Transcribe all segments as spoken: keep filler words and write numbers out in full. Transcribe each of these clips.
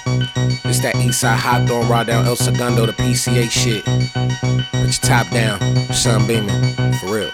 It's that Eastside hot throwing raw down El Segundo, the P C A shit. Put your top down, sun beaming, for real.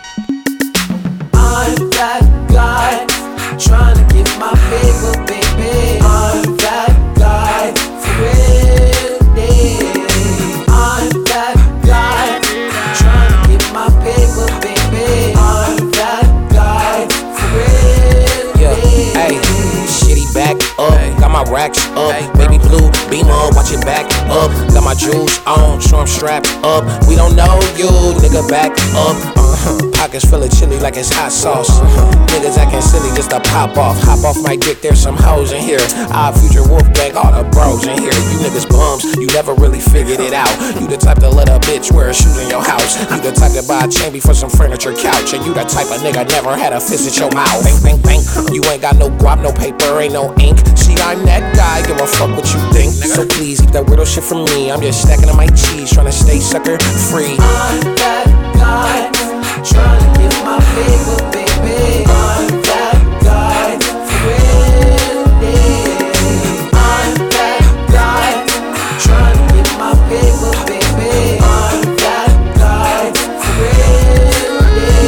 I'm that guy, trying to get my paper, baby. I'm that guy, for real, yeah. I'm that guy, trying to get my paper, baby. I'm that guy, for real, yeah. Hey, shitty back up, got my racks up, baby blue beamer, watch it back up. Got my jewels on, so I'm strapped up. We don't know you, nigga, back up. Uh-huh. Pockets full of chili like it's hot sauce. Uh-huh. Niggas acting silly just to pop off. Hop off my dick, there's some hoes in here. Our future wolf gang, all the bros in here. You niggas bums, you never really figured it out. You the type to let a bitch wear a shoes in your house. You the type to buy a chain before some furniture couch. And you the type of nigga never had a fist at your mouth. Bang, bang, bang. You ain't got no guap, no paper, ain't no ink. See, I'm that guy, give a fuck what you think. So please keep that weirdo shit from me. I'm just stacking on my cheese, trying to stay sucker free. I'm that guy, trying to get my paper, baby. I'm that guy, for real, yeah. I'm that guy, trying to get my paper, baby. I'm that guy, for real,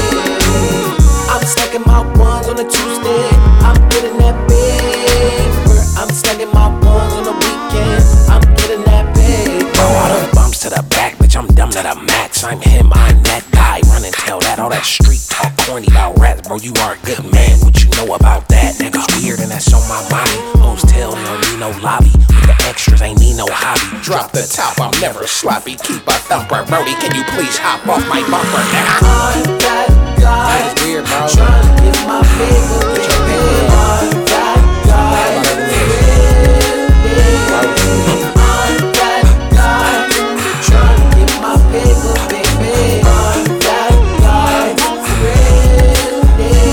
yeah. I'm stacking my ones on a Tuesday. I'm getting that paper. I'm stacking my ones on the weekend. I'm getting that paper. Throw all the bumps to the back, bitch, I'm dumb to the max. I'm him, I'm that guy. Run and tell that, all that street talk corny about rats. Bro, you are a good man, what you know about that? Niggas weird and that's on my body. Hoes tell they don't need no lobby. With the extras, ain't need no hobby. Drop the top, I'm never sloppy. Keep a thumper, Brody, can you please hop off my bumper, nigga? I'm that guy, That's weird, bro. trying to get my paper, baby. I'm that guy, for real, yeah. I'm that guy, trying to get my paper, baby. I'm that guy, for real,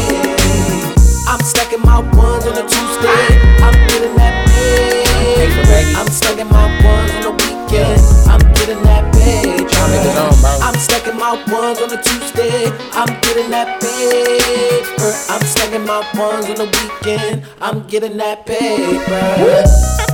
yeah. I'm stacking my ones on a Tuesday. I'm getting that Paper, paper. baby. I'm stacking my ones on the weekend. I'm getting that paper. niggas on, bro. I'm stacking my ones on a Tuesday. I'm getting that paper. I'm stacking my ones on the weekend. I'm getting that paper.